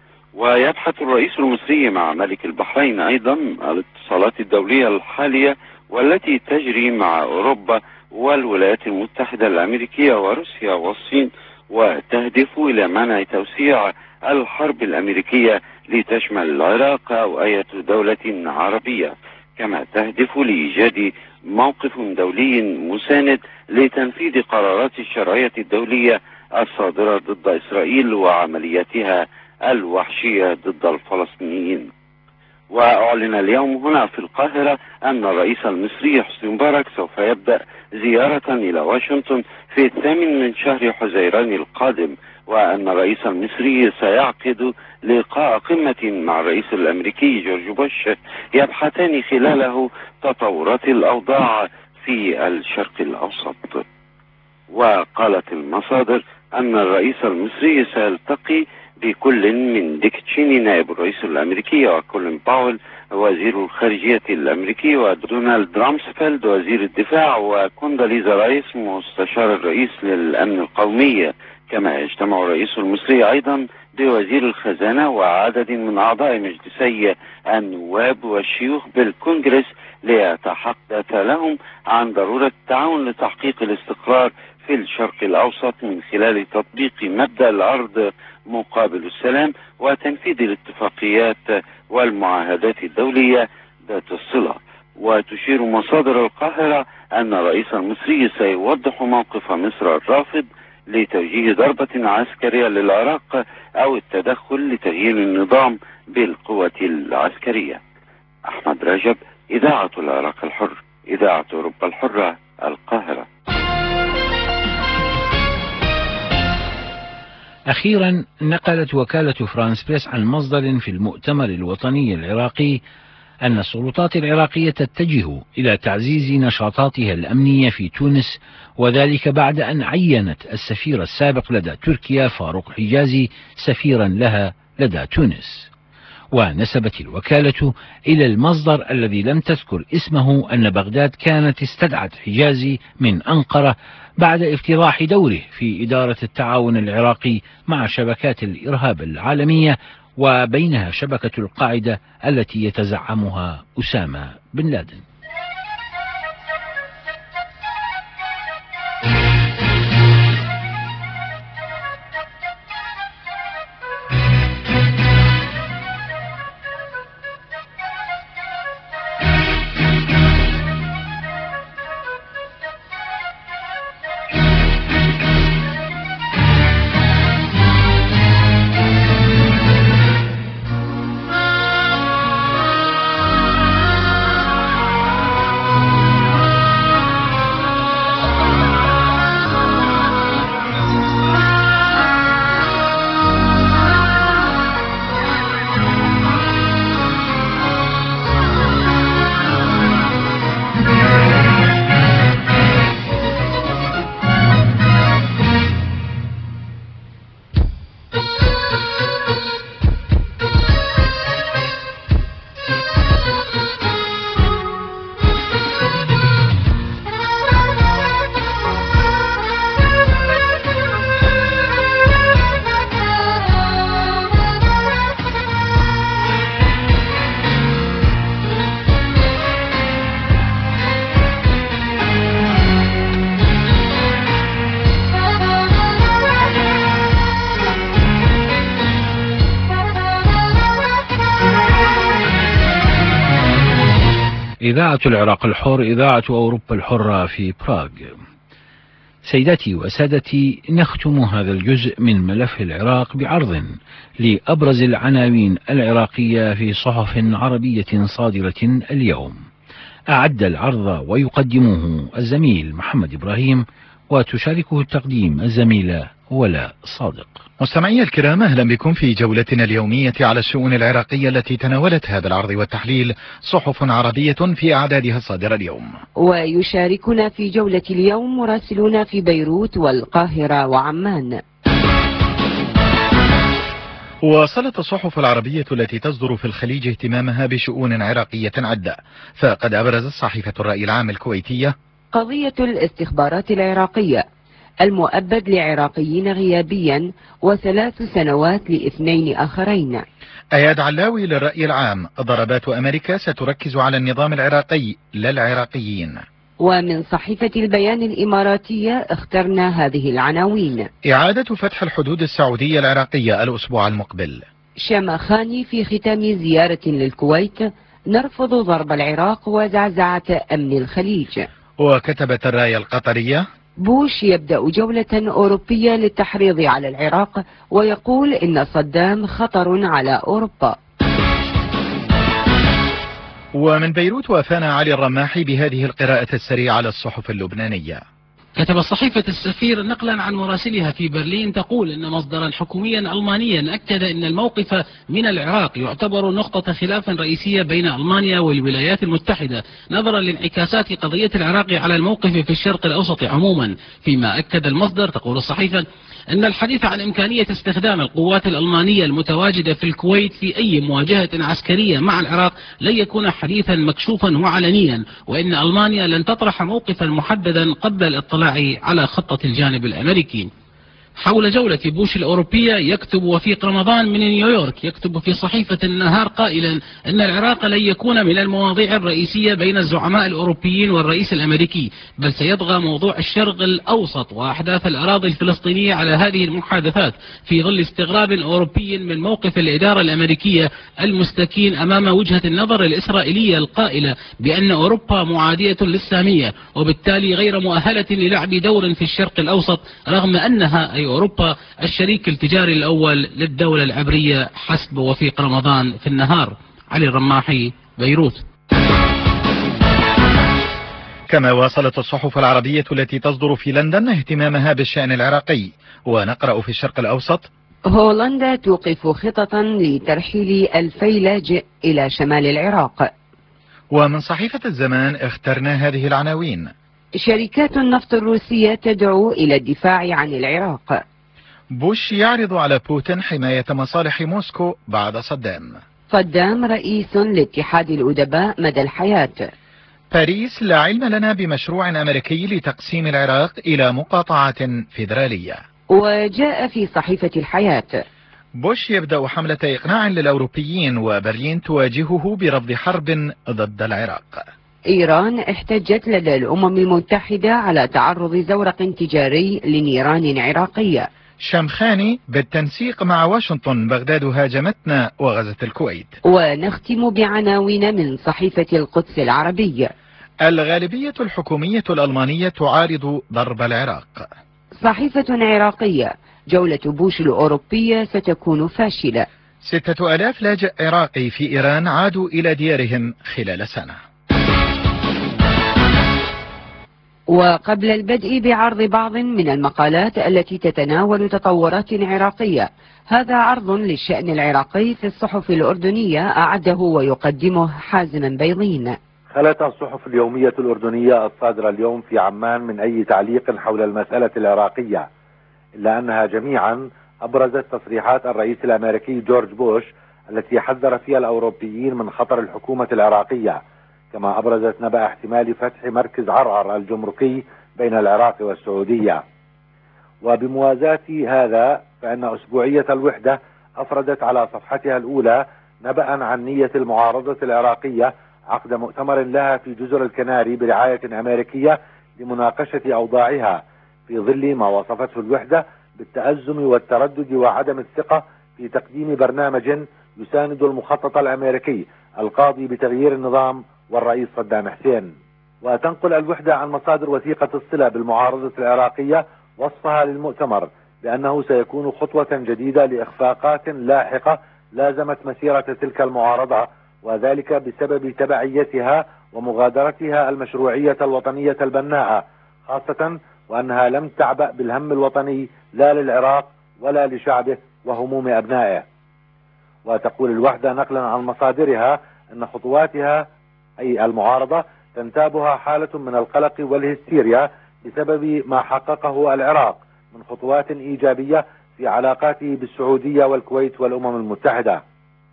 [SPEAKER 9] ويبحث الرئيس المصري مع ملك البحرين أيضا الاتصالات الدولية الحالية والتي تجري مع أوروبا والولايات المتحدة الأمريكية وروسيا والصين، وتهدف إلى منع توسيع الحرب الأمريكية لتشمل العراق أو أي دولة عربية، كما تهدف لإيجاد موقف دولي مساند لتنفيذ قرارات الشرعية الدولية الصادرة ضد إسرائيل وعملياتها الوحشية ضد الفلسطينيين. وأعلن اليوم هنا في القاهرة أن الرئيس المصري حسني مبارك سوف يبدأ زيارة إلى واشنطن في الثامن من شهر حزيران القادم، وأن الرئيس المصري سيعقد لقاء قمة مع الرئيس الأمريكي جورج بوش يبحثان خلاله تطورات الأوضاع في الشرق الأوسط. وقالت المصادر أن الرئيس المصري سيلتقي بكل من ديك تشيني نائب الرئيس الأمريكي وكولين باول وزير الخارجية الأمريكي ودونالد رامسفيلد وزير الدفاع وكونداليزا رايس مستشار الرئيس للأمن القومي. كما يجتمع الرئيس المصري أيضا بوزير الخزانة وعدد من أعضاء مجلسي النواب والشيوخ بالكونغرس ليتحدث لهم عن ضرورة التعاون لتحقيق الاستقرار في الشرق الأوسط من خلال تطبيق مبدأ العرض مقابل السلام وتنفيذ الاتفاقيات والمعاهدات الدولية ذات الصلة. وتشير مصادر القاهرة أن الرئيس المصري سيوضح موقف مصر الرافض لتوجيه ضربة عسكرية للعراق أو التدخل لتغيير النظام بالقوة العسكرية. أحمد رجب، إذاعة العراق الحر، إذاعة أوروبا الحرة، القاهرة.
[SPEAKER 1] أخيرا نقلت وكالة فرانس بريس عن مصدر في المؤتمر الوطني العراقي أن السلطات العراقية تتجه إلى تعزيز نشاطاتها الأمنية في تونس، وذلك بعد أن عينت السفير السابق لدى تركيا فاروق حجازي سفيرا لها لدى تونس. ونسبت الوكالة إلى المصدر الذي لم تذكر اسمه أن بغداد كانت استدعت حجازي من أنقرة بعد افتضاح دوره في إدارة التعاون العراقي مع شبكات الإرهاب العالمية، وبينها شبكة القاعدة التي يتزعمها أسامة بن لادن. إذاعة العراق الحر، إذاعة أوروبا الحرة في براغ. سيداتي وسادتي، نختم هذا الجزء من ملف العراق بعرض لأبرز العناوين العراقية في صحف عربية صادرة اليوم. أعد العرض ويقدمه الزميل محمد إبراهيم، وتشاركه التقديم الزميلة ولا صادق.
[SPEAKER 10] مستمعي الكرام، أهلا بكم في جولتنا اليومية على الشؤون العراقية التي تناولتها بالعرض والتحليل صحف عربية في أعدادها الصادرة اليوم.
[SPEAKER 4] ويشاركنا في جولة اليوم مراسلون في بيروت والقاهرة وعمان.
[SPEAKER 10] واصلت الصحف العربية التي تصدر في الخليج اهتمامها بشؤون عراقية عدة، فقد أبرزت صحيفة الرأي العام الكويتية
[SPEAKER 4] قضية الاستخبارات العراقية، المؤبد لعراقيين غيابيا وثلاث سنوات لاثنين آخرين.
[SPEAKER 10] أياد علاوي للرأي العام، ضربات أمريكا ستركز على النظام العراقي لا العراقيين.
[SPEAKER 4] ومن صحيفة البيان الإماراتية اخترنا هذه العناوين:
[SPEAKER 10] إعادة فتح الحدود السعودية العراقية الأسبوع المقبل.
[SPEAKER 4] شمخاني في ختام زيارة للكويت: نرفض ضرب العراق وزعزعة أمن الخليج.
[SPEAKER 10] وكتبت الراية القطرية:
[SPEAKER 4] بوش يبدأ جولة أوروبية للتحريض على العراق ويقول إن صدام خطر على أوروبا.
[SPEAKER 10] ومن بيروت وافانا علي الرماحي بهذه القراءة السريعة على الصحف اللبنانية:
[SPEAKER 11] كتبت صحيفة السفير نقلا عن مراسلها في برلين تقول إن مصدرا حكوميا ألمانيا أكد أن الموقف من العراق يعتبر نقطة خلاف رئيسية بين ألمانيا والولايات المتحدة نظرا لانعكاسات قضية العراق على الموقف في الشرق الأوسط عموما. فيما أكد المصدر تقول الصحيفة أن الحديث عن إمكانية استخدام القوات الألمانية المتواجدة في الكويت في أي مواجهة عسكرية مع العراق لن يكون حديثا مكشوفا وعلنيا، وإن ألمانيا لن تطرح موقفا محددا قبل الاطلاع على خطة الجانب الأمريكي. حول جولة بوش الأوروبية يكتب وفيق رمضان من نيويورك يكتب في صحيفة النهار قائلا أن العراق لن يكون من المواضيع الرئيسية بين الزعماء الأوروبيين والرئيس الأمريكي، بل سيطغى موضوع الشرق الأوسط وأحداث الأراضي الفلسطينية على هذه المحادثات في ظل استغراب أوروبي من موقف الإدارة الأمريكية المستكين أمام وجهة النظر الإسرائيلية القائلة بأن أوروبا معادية للسامية وبالتالي غير مؤهلة للعب دور في الشرق الأوسط، رغم أنها أي أوروبا الشريك التجاري الأول للدولة العبرية حسب وفيق رمضان في النهار. علي الرماحي، بيروت.
[SPEAKER 10] كما واصلت الصحف العربية التي تصدر في لندن اهتمامها بالشأن العراقي، ونقرأ في الشرق الأوسط:
[SPEAKER 4] هولندا توقف خططا لترحيل ألفي لاجئ إلى شمال العراق.
[SPEAKER 10] ومن صحيفة الزمان اخترنا هذه العناوين:
[SPEAKER 4] شركات النفط الروسية تدعو إلى الدفاع عن العراق.
[SPEAKER 10] بوش يعرض على بوتين حماية مصالح موسكو بعد صدام.
[SPEAKER 4] صدام رئيس لاتحاد الأدباء مدى الحياة.
[SPEAKER 10] باريس: لا علم لنا بمشروع أمريكي لتقسيم العراق إلى مقاطعات فيدرالية.
[SPEAKER 4] وجاء في صحيفة الحياة:
[SPEAKER 10] بوش يبدأ حملة إقناع للأوروبيين وبرلين تواجهه برفض حرب ضد العراق.
[SPEAKER 4] إيران احتجت لدى الأمم المتحدة على تعرض زورق تجاري لنيران عراقية.
[SPEAKER 10] شمخاني: بالتنسيق مع واشنطن بغداد هاجمتنا وغزت الكويت.
[SPEAKER 4] ونختم بعناوين من صحيفة القدس العربية:
[SPEAKER 10] الغالبية الحكومية الألمانية تعارض ضرب العراق.
[SPEAKER 4] صحيفة عراقية: جولة بوش الأوروبية ستكون فاشلة.
[SPEAKER 10] ستة آلاف لاجئ عراقي في إيران عادوا إلى ديارهم خلال سنة.
[SPEAKER 4] وقبل البدء بعرض بعض من المقالات التي تتناول تطورات عراقية، هذا عرض للشأن العراقي في الصحف الأردنية أعده ويقدمه حازم بيضين.
[SPEAKER 8] خلت الصحف اليومية الأردنية الصادرة اليوم في عمان من أي تعليق حول المسألة العراقية، إلا أنها جميعا أبرزت تصريحات الرئيس الأمريكي جورج بوش التي حذر فيها الأوروبيين من خطر الحكومة العراقية، كما أبرزت نبأ احتمال فتح مركز عرعر الجمركي بين العراق والسعودية. وبموازاة هذا فإن أسبوعية الوحدة أفردت على صفحتها الأولى نبأ عن نية المعارضة العراقية عقد مؤتمر لها في جزر الكناري برعاية أمريكية لمناقشة أوضاعها، في ظل ما وصفته الوحدة بالتأزم والتردد وعدم الثقة في تقديم برنامج يساند المخطط الأمريكي القاضي بتغيير النظام والرئيس صدام حسين. وتنقل الوحدة عن مصادر وثيقة الصلة بالمعارضة العراقية وصفها للمؤتمر بأنه سيكون خطوة جديدة لإخفاقات لاحقة لازمت مسيرة تلك المعارضة، وذلك بسبب تبعيتها ومغادرتها المشروعية الوطنية البناءة، خاصة وأنها لم تعبأ بالهم الوطني لا للعراق ولا لشعبه وهموم أبنائه. وتقول الوحدة نقلا عن مصادرها أن خطواتها أي المعارضة تنتابها حالة من القلق والهستيريا بسبب ما حققه العراق من خطوات إيجابية في علاقاته بالسعودية والكويت والأمم المتحدة.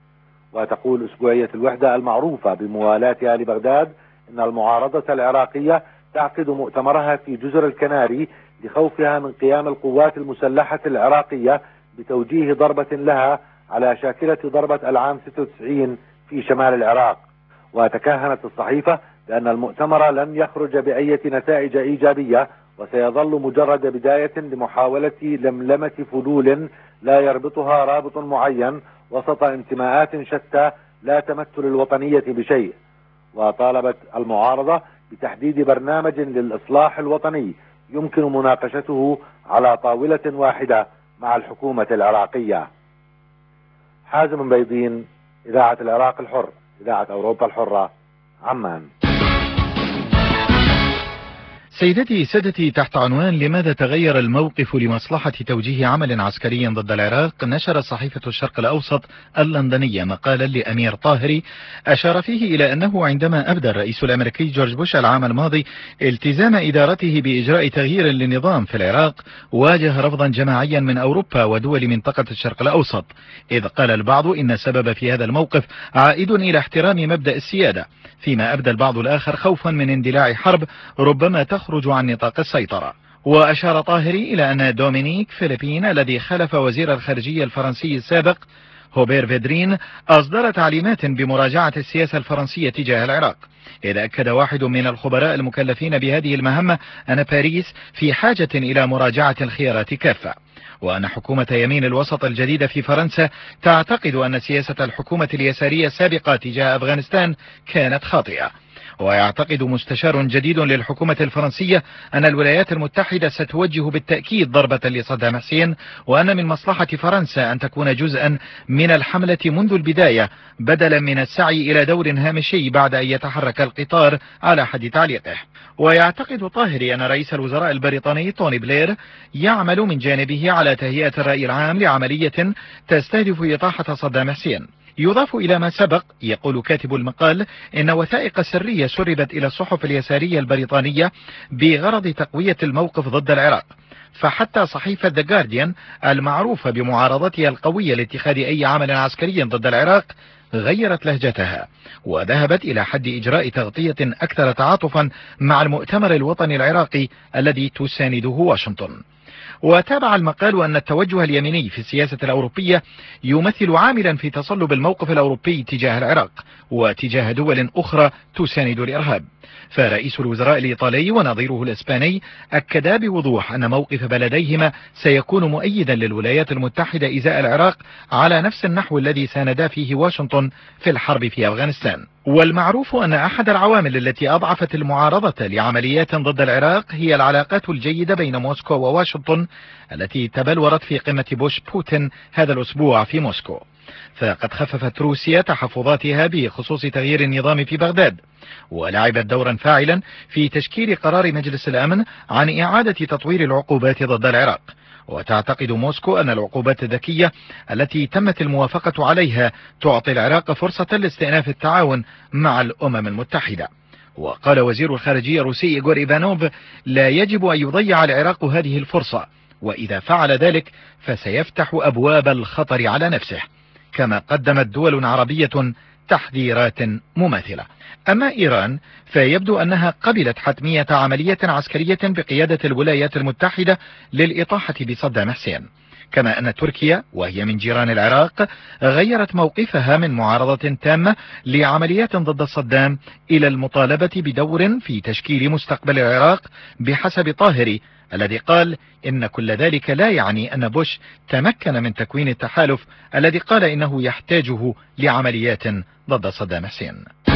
[SPEAKER 8] وتقول أسبوعية الوحدة المعروفة بموالاتها لبغداد إن المعارضة العراقية تعقد مؤتمرها في جزر الكناري لخوفها من قيام القوات المسلحة العراقية بتوجيه ضربة لها على شاكلة ضربة العام ستة وتسعين في شمال العراق. وتكهنت الصحيفة بأن المؤتمر لن يخرج بأي نتائج إيجابية وسيظل مجرد بداية لمحاولة لملمة فلول لا يربطها رابط معين وسط انتماءات شتى لا تمثل الوطنية بشيء. وطالبت المعارضة بتحديد برنامج للإصلاح الوطني يمكن مناقشته على طاولة واحدة مع الحكومة العراقية. حازم بيضين، إذاعة العراق الحر، إذاعة أوروبا الحرة، عمان.
[SPEAKER 10] سيدتي سادتي، تحت عنوان لماذا تغير الموقف لمصلحة توجيه عمل عسكري ضد العراق، نشر صحيفة الشرق الأوسط اللندنية مقالا لأمير طاهري أشار فيه إلى أنه عندما أبدى الرئيس الأمريكي جورج بوش العام الماضي التزام إدارته بإجراء تغيير للنظام في العراق واجه رفضا جماعيا من أوروبا ودول منطقة الشرق الأوسط، إذ قال البعض إن السبب في هذا الموقف عائد إلى احترام مبدأ السيادة، فيما أبدى البعض الآخر خوفا من اندلاع حرب ربما تخرج عن نطاق السيطرة. وأشار طاهري إلى أن دومينيك فيليبين الذي خلف وزير الخارجية الفرنسي السابق هوبير فيدرين أصدر تعليمات بمراجعة السياسة الفرنسية تجاه العراق، إذا أكد واحد من الخبراء المكلفين بهذه المهمة أن باريس في حاجة إلى مراجعة الخيارات كافة، وأن حكومة يمين الوسط الجديدة في فرنسا تعتقد أن سياسة الحكومة اليسارية السابقة تجاه أفغانستان كانت خاطئة. ويعتقد مستشار جديد للحكومة الفرنسية أن الولايات المتحدة ستوجه بالتأكيد ضربة لصدام حسين، وأن من مصلحة فرنسا أن تكون جزءا من الحملة منذ البداية بدلا من السعي إلى دور هامشي بعد أن يتحرك القطار على حد تعليقه. ويعتقد طاهري أن رئيس الوزراء البريطاني توني بلير يعمل من جانبه على تهيئة الرأي العام لعملية تستهدف إطاحة صدام حسين. يضاف إلى ما سبق، يقول كاتب المقال، إن وثائق سرية سربت إلى الصحف اليسارية البريطانية بغرض تقوية الموقف ضد العراق، فحتى صحيفة The Guardian المعروفة بمعارضتها القوية لاتخاذ أي عمل عسكري ضد العراق غيرت لهجتها وذهبت إلى حد إجراء تغطية أكثر تعاطفا مع المؤتمر الوطني العراقي الذي تسانده واشنطن. وتابع المقال أن التوجه اليميني في السياسة الأوروبية يمثل عاملا في تصلب الموقف الأوروبي تجاه العراق وتجاه دول أخرى تساند الإرهاب، فرئيس الوزراء الإيطالي ونظيره الإسباني أكدا بوضوح أن موقف بلديهما سيكون مؤيدا للولايات المتحدة إزاء العراق على نفس النحو الذي ساندا فيه واشنطن في الحرب في أفغانستان. والمعروف أن أحد العوامل التي أضعفت المعارضة لعمليات ضد العراق هي العلاقات الجيدة بين موسكو وواشنطن التي تبلورت في قمة بوش بوتين هذا الأسبوع في موسكو، فقد خففت روسيا تحفظاتها بخصوص تغيير النظام في بغداد، ولعبت دورا فاعلا في تشكيل قرار مجلس الأمن عن إعادة تطوير العقوبات ضد العراق. وتعتقد موسكو أن العقوبات الذكية التي تمت الموافقة عليها تعطي العراق فرصة لاستئناف التعاون مع الأمم المتحدة. وقال وزير الخارجية الروسي إيغور إيفانوف: لا يجب أن يضيع العراق هذه الفرصة، وإذا فعل ذلك فسيفتح أبواب الخطر على نفسه. كما قدمت دول عربية تحذيرات مماثلة. أما إيران فيبدو أنها قبلت حتمية عملية عسكرية بقيادة الولايات المتحدة للإطاحة بصدام حسين، كما أن تركيا وهي من جيران العراق غيرت موقفها من معارضة تامة لعمليات ضد صدام إلى المطالبة بدور في تشكيل مستقبل العراق بحسب طاهري، الذي قال إن كل ذلك لا يعني أن بوش تمكن من تكوين التحالف الذي قال إنه يحتاجه لعمليات ضد صدام حسين.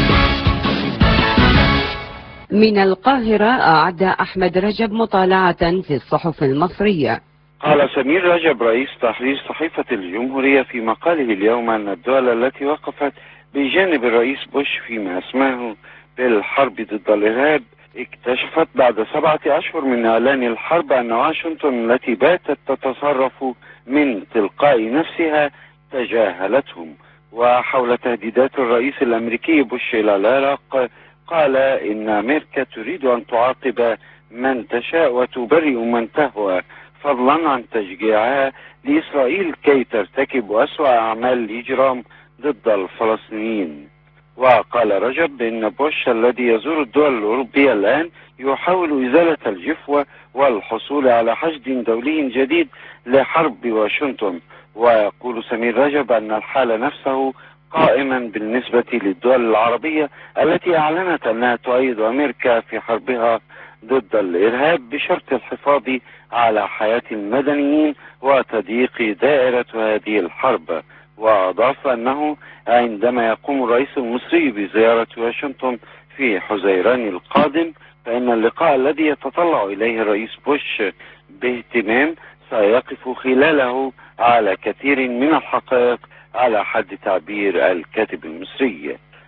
[SPEAKER 4] من القاهرة أعد أحمد رجب مطالعة في الصحف المصرية.
[SPEAKER 9] قال سمير رجب رئيس تحرير صحيفة الجمهورية في مقاله اليوم أن الدول التي وقفت بجانب الرئيس بوش فيما اسمه بالحرب ضد الإرهاب اكتشفت بعد سبعة أشهر من إعلان الحرب أن واشنطن التي باتت تتصرف من تلقاء نفسها تجاهلتهم. وحول تهديدات الرئيس الأمريكي بوش إلى العراق قال إن أمريكا تريد أن تعاقب من تشاء وتبرئ من تهوى، فضلا عن تشجيعها لإسرائيل كي ترتكب أسوأ أعمال الإجرام ضد الفلسطينيين. وقال رجب إن بوش الذي يزور الدول الأوروبية الآن يحاول إزالة الجفوة والحصول على حشد دولي جديد لحرب واشنطن. ويقول سمير رجب أن الحال نفسه قائما بالنسبة للدول العربية التي أعلنت أنها تؤيد أمريكا في حربها ضد الإرهاب بشرط الحفاظ على حياة المدنيين وتضييق دائرة هذه الحرب. وأضاف أنه عندما يقوم الرئيس المصري بزيارة واشنطن في حزيران القادم فإن اللقاء الذي يتطلع إليه الرئيس بوش باهتمام سيقف خلاله على كثير من الحقائق على حد تعبير الكاتب المصري.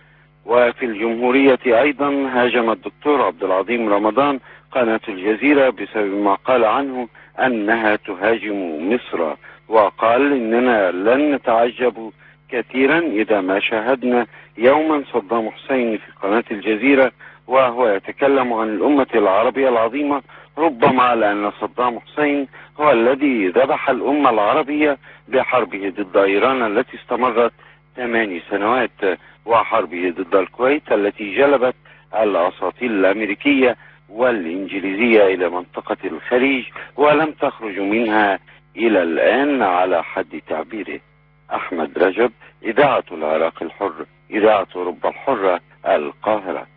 [SPEAKER 9] وفي الجمهورية أيضا هاجم الدكتور عبد العظيم رمضان قناة الجزيرة بسبب ما قال عنه أنها تهاجم مصر، وقال إننا لن نتعجب كثيرا إذا ما شاهدنا يوما صدام حسين في قناة الجزيرة وهو يتكلم عن الأمة العربية العظيمة، ربما لأن صدام حسين هو الذي ذبح الأمة العربية بحربه ضد إيران التي استمرت ثماني سنوات، وحربه ضد الكويت التي جلبت الأساطيل الأمريكية والإنجليزية إلى منطقة الخليج ولم تخرج منها إلى الآن على حد تعبيره. أحمد رجب، إذاعة العراق الحر، إذاعة أوروبا الحرة، القاهرة.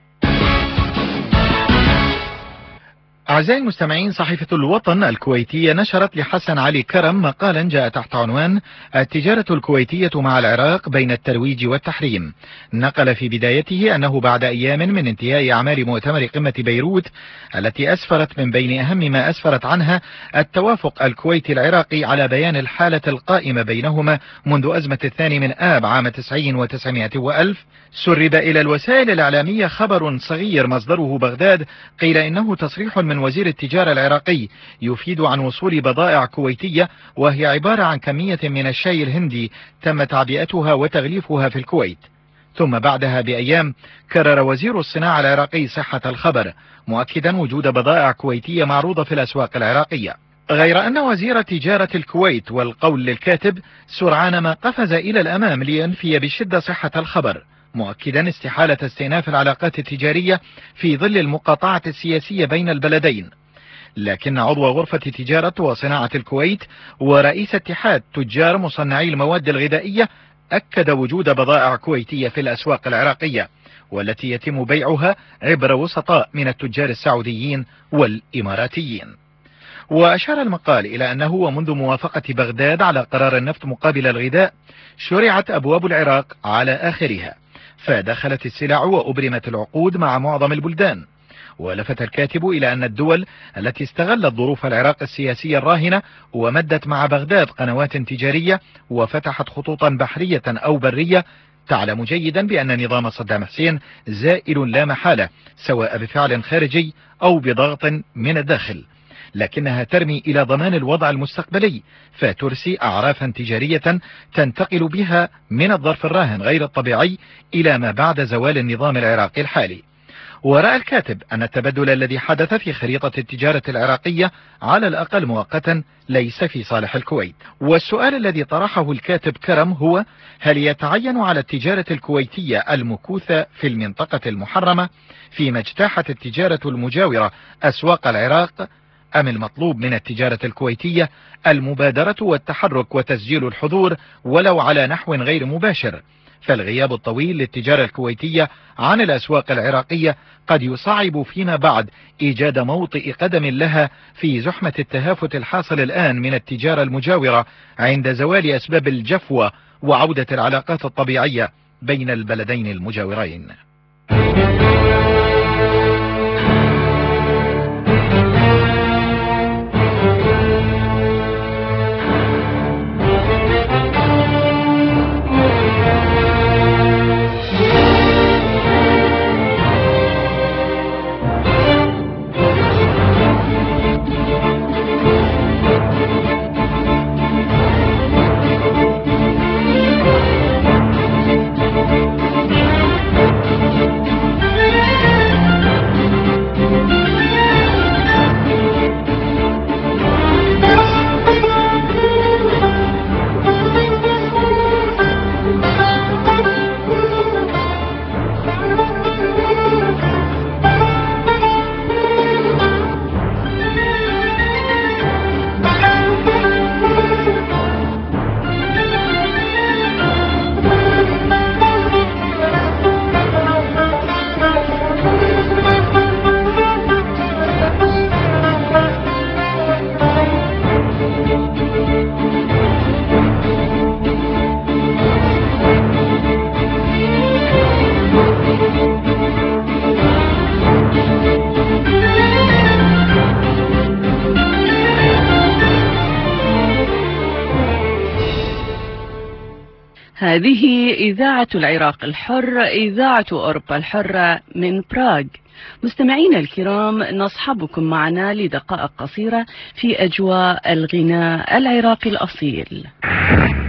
[SPEAKER 10] أعزائي المستمعين، صحيفة الوطن الكويتية نشرت لحسن علي كرم مقالا جاء تحت عنوان التجارة الكويتية مع العراق بين الترويج والتحريم. نقل في بدايته أنه بعد أيام من انتهاء أعمال مؤتمر قمة بيروت التي أسفرت من بين أهم ما أسفرت عنها التوافق الكويتي العراقي على بيان الحالة القائمة بينهما منذ أزمة الثاني من آب عام تسعين وتسعمائة وألف، سرب إلى الوسائل الإعلامية خبر صغير مصدره بغداد قيل إنه تصريح من وزير التجارة العراقي يفيد عن وصول بضائع كويتية وهي عبارة عن كمية من الشاي الهندي تم تعبئتها وتغليفها في الكويت. ثم بعدها بأيام كرر وزير الصناعة العراقي صحة الخبر مؤكدا وجود بضائع كويتية معروضة في الأسواق العراقية، غير أن وزير تجارة الكويت والقول للكاتب سرعان ما قفز إلى الأمام لينفي بشدة صحة الخبر، مؤكدا استحالة استئناف العلاقات التجارية في ظل المقاطعة السياسية بين البلدين. لكن عضو غرفة تجارة وصناعة الكويت ورئيس اتحاد تجار مصنعي المواد الغذائية أكد وجود بضائع كويتية في الأسواق العراقية والتي يتم بيعها عبر وسطاء من التجار السعوديين والإماراتيين. وأشار المقال إلى أنه ومنذ موافقة بغداد على قرار النفط مقابل الغذاء شرعت أبواب العراق على آخرها، فدخلت السلع وأبرمت العقود مع معظم البلدان. ولفت الكاتب إلى أن الدول التي استغلت ظروف العراق السياسية الراهنة ومدت مع بغداد قنوات تجارية وفتحت خطوطا بحرية أو برية تعلم جيدا بأن نظام صدام حسين زائل لا محالة سواء بفعل خارجي أو بضغط من الداخل، لكنها ترمي إلى ضمان الوضع المستقبلي فترسي أعرافا تجارية تنتقل بها من الظرف الراهن غير الطبيعي إلى ما بعد زوال النظام العراقي الحالي. ورأى الكاتب أن التبدل الذي حدث في خريطة التجارة العراقية على الأقل مؤقتا ليس في صالح الكويت. والسؤال الذي طرحه الكاتب كرم هو: هل يتعين على التجارة الكويتية المكوثة في المنطقة المحرمة فيما اجتاحت التجارة المجاورة أسواق العراق، أم المطلوب من التجارة الكويتية المبادرة والتحرك وتسجيل الحضور ولو على نحو غير مباشر؟ فالغياب الطويل للتجارة الكويتية عن الأسواق العراقية قد يصعب فيما بعد إيجاد موطئ قدم لها في زحمة التهافت الحاصل الآن من التجارة المجاورة عند زوال أسباب الجفوة وعودة العلاقات الطبيعية بين البلدين المجاورين.
[SPEAKER 12] هذه إذاعة العراق الحر، إذاعة أوروبا الحرة من براغ. مستمعينا الكرام، نصحبكم معنا لدقائق قصيرة في أجواء الغناء العراقي الأصيل.